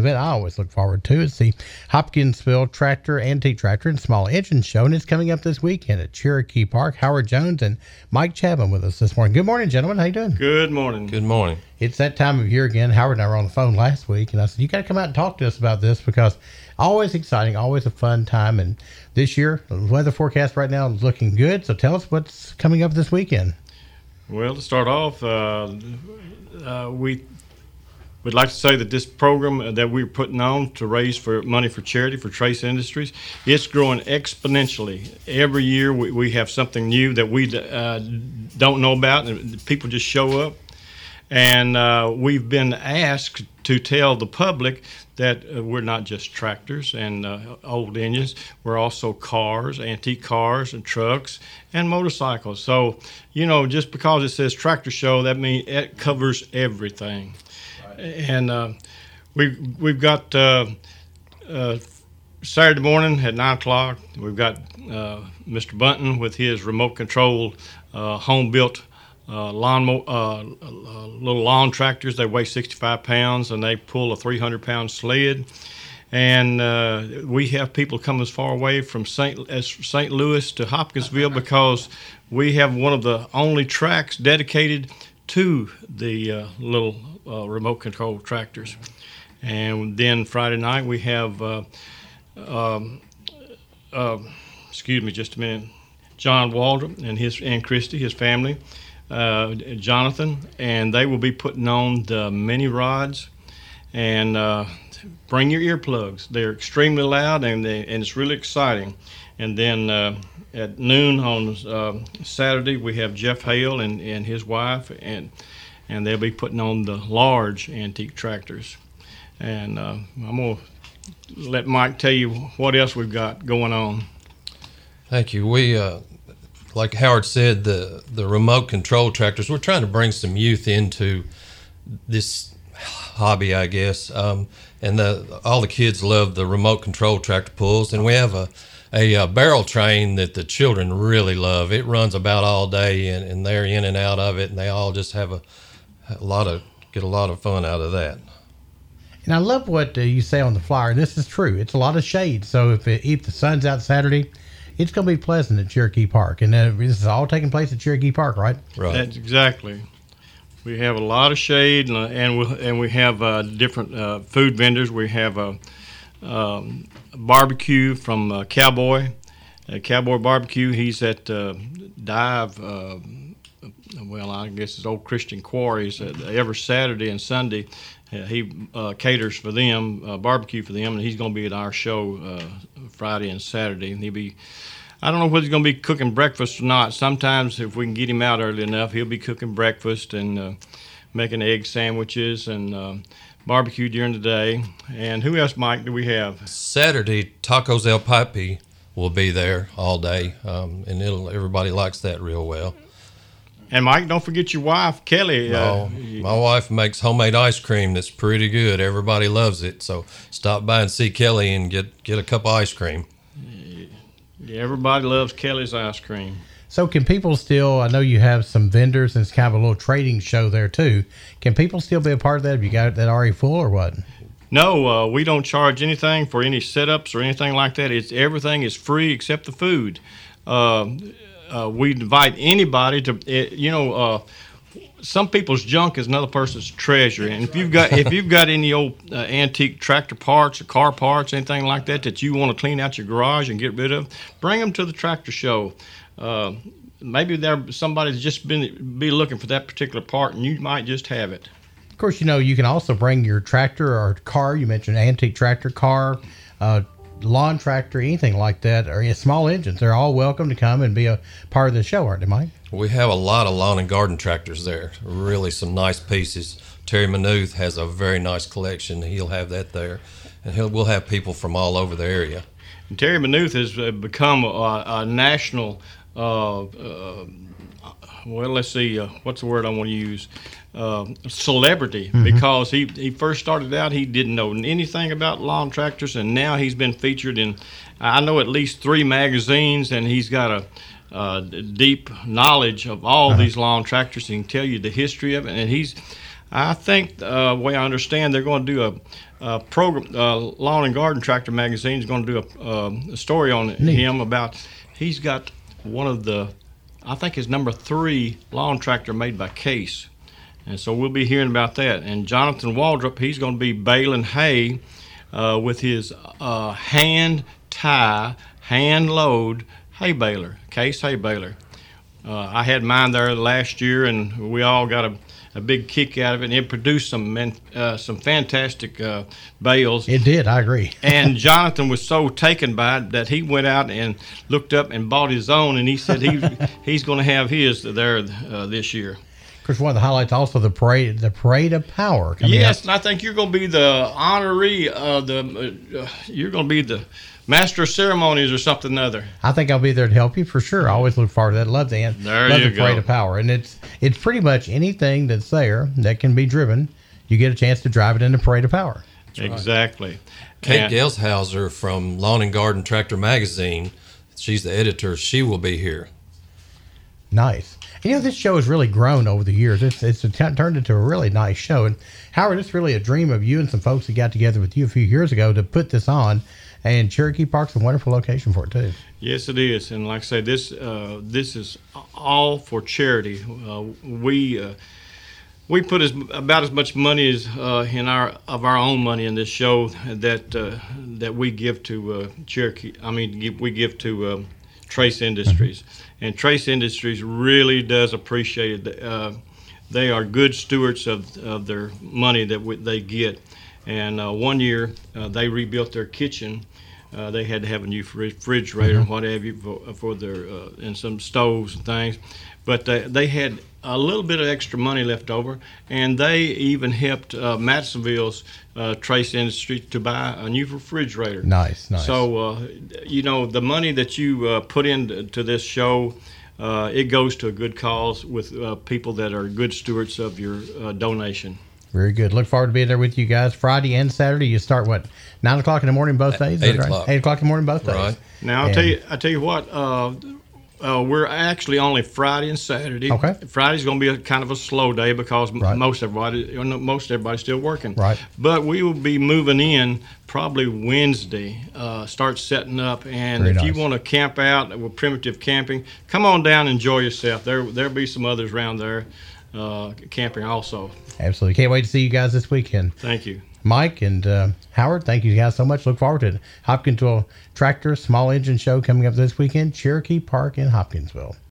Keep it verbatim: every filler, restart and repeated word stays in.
event I always look forward to. It's the Hopkinsville Tractor, Antique Tractor, and Small Engine Show, and it's coming up this weekend at Cherokee Park. Howard Jones and Mike Chapman with us this morning. Good morning, gentlemen. How you doing? Good morning. Good morning. It's that time of year again. Howard and I were on the phone last week, and I said, you got to come out and talk to us about this because always exciting, always a fun time. And this year, the weather forecast right now is looking good. So tell us what's coming up this weekend. Well, to start off, uh, uh, we would like to say that this program that we're putting on to raise for money for charity for Trace Industries, it's growing exponentially. Every year we, we have something new that we uh, don't know about, and people just show up. And uh, we've been asked to tell the public that uh, we're not just tractors and uh, old engines. We're also cars, antique cars and trucks and motorcycles. So, you know, just because it says tractor show, that means it covers everything. Right. And uh, we, we've got uh, uh, Saturday morning at nine o'clock, we've got uh, Mister Bunton with his remote control uh, home-built Uh, lawn, uh, uh, little lawn tractors. They weigh sixty-five pounds and they pull a three hundred pound sled. And uh, we have people come as far away from Saint as Saint Louis to Hopkinsville because we have one of the only tracks dedicated to the uh, little uh, remote control tractors. And then Friday night we have, uh, um, uh, excuse me just a minute, John Waldron and his and Christy, his family. Uh, Jonathan, and they will be putting on the mini rods. And uh, bring your earplugs. They're extremely loud, and they, and it's really exciting. And then uh, at noon on uh, Saturday, we have Jeff Hale and, and his wife, and and they'll be putting on the large antique tractors. And uh, I'm gonna let Mike tell you what else we've got going on. Thank you. We. Uh, Like Howard said, the, the remote control tractors, we're trying to bring some youth into this hobby, I guess. Um, and the, all the kids love the remote control tractor pulls. And we have a, a, a barrel train that the children really love. It runs about all day, and, and they're in and out of it, and they all just have a, a lot of, get a lot of fun out of that. And I love what uh, you say on the flyer. This is true. It's a lot of shade. So if, it, if the sun's out Saturday, it's going to be pleasant at Cherokee Park. And uh, this is all taking place at Cherokee Park, right? Right. That's exactly. We have a lot of shade, and, and, we, and we have uh, different uh, food vendors. We have a, um, a barbecue from uh, Cowboy, uh, Cowboy Barbecue. He's at uh, Dive, uh, well, I guess it's Old Christian Quarries. Uh, every Saturday and Sunday, uh, he uh, caters for them, uh, barbecue for them, and he's going to be at our show uh, Friday and Saturday. And he'll be, I don't know whether he's going to be cooking breakfast or not. Sometimes if we can get him out early enough, he'll be cooking breakfast and uh, making egg sandwiches and uh, barbecue during the day. And who else, Mike, do we have? Saturday, Tacos El Papi will be there all day, um, and it'll, everybody likes that real well. And Mike, don't forget your wife, Kelly. No, uh, my wife makes homemade ice cream that's pretty good. Everybody loves it. So stop by and see Kelly and get, get a cup of ice cream. Yeah, everybody loves Kelly's ice cream. So can people still, I know you have some vendors and it's kind of a little trading show there too. Can people still be a part of that if you got that already full or what? No, uh, we don't charge anything for any setups or anything like that. It's everything is free except the food. Uh, Uh, we invite anybody to, you know, uh, some people's junk is another person's treasure. And if you've got if you've got any old uh, antique tractor parts or car parts, anything like that, that you want to clean out your garage and get rid of, bring them to the tractor show. Uh, maybe there somebody's just been be looking for that particular part, and you might just have it. Of course, you know, you can also bring your tractor or car. You mentioned antique tractor, car, uh, lawn tractor, anything like that, or yeah, small engines. They're all welcome to come and be a part of the show, aren't they, Mike? We have a lot of lawn and garden tractors there. Really some nice pieces. Terry Manuth has a very nice collection. He'll have that there. And he'll, we'll have people from all over the area. And Terry Manuth has become a, a national, uh, uh, well, let's see, uh, what's the word I want to use? Uh, celebrity, mm-hmm. because he, he first started out, he didn't know anything about lawn tractors, and now he's been featured in, I know, at least three magazines, and he's got a uh, deep knowledge of all uh-huh. these lawn tractors. He can tell you the history of it, and he's, I think uh, the way I understand, they're going to do a, a program. Uh, Lawn and Garden Tractor Magazine is going to do a, uh, a story on Neat. him about. He's got one of the, I think, his number three lawn tractor made by Case, and so we'll be hearing about that. And Jonathan Waldrop, he's going to be baling hay uh, with his uh, hand tie, hand load hay baler, Case hay baler. Uh, I had mine there last year, and we all got a, a big kick out of it. And it produced some man, uh, some fantastic uh, bales. It did. I agree. And Jonathan was so taken by it that he went out and looked up and bought his own. And he said he he's going to have his there uh, this year. Of course, one of the highlights also the parade, the parade of power. Coming Yes, up. and I think you're going to be the honoree. Uh, the uh, you're going to be the master of ceremonies or something other. I think I'll be there to help you for sure. I always look forward to that. Love the end. There Love you the parade go. of power, and it's it's pretty much anything that's there that can be driven. You get a chance to drive it in the parade of power. Exactly. Kate And- Gelshauser from Lawn and Garden Tractor Magazine, she's the editor. She will be here. Nice. You know, this show has really grown over the years. It's it's t- turned into a really nice show. And Howard, it's really a dream of you and some folks that got together with you a few years ago to put this on. And Cherokee Park's a wonderful location for it too. Yes, it is, and like I say, this uh, this is all for charity. Uh, we uh, we put as about as much money as uh, in our of our own money in this show that uh, that we give to uh, Cherokee. I mean, give, we give to um, Trace Industries, mm-hmm. and Trace Industries really does appreciate it. Uh, they are good stewards of of their money that we, they get. And uh, one year uh, they rebuilt their kitchen. Uh, they had to have a new refrigerator and what have you for, for their uh, and some stoves and things, but they, they had a little bit of extra money left over, and they even helped uh, Madisonville's uh, Trace Industry to buy a new refrigerator. Nice, nice. So uh, you know, the money that you uh, put into this show, uh, it goes to a good cause with uh, people that are good stewards of your uh, donation. Very good. Look forward to being there with you guys Friday and Saturday. You start what, nine o'clock in the morning both days? Eight Is that right? o'clock. Eight o'clock in the morning both days. Right. Now I'll And- tell you. I tell you what. Uh, uh, we're actually only Friday and Saturday. Okay. Friday's going to be a kind of a slow day because m- Right. most everybody, you know, most everybody's still working. Right. But we will be moving in probably Wednesday. Uh, start setting up, and Very if you nice. want to camp out with primitive camping, come on down and enjoy yourself. There, there'll be some others around there uh, camping also. Absolutely. Can't wait to see you guys this weekend. Thank you. Mike and uh, Howard, thank you guys so much. Look forward to it. Hopkinsville Tractor Small Engine Show coming up this weekend, Cherokee Park in Hopkinsville.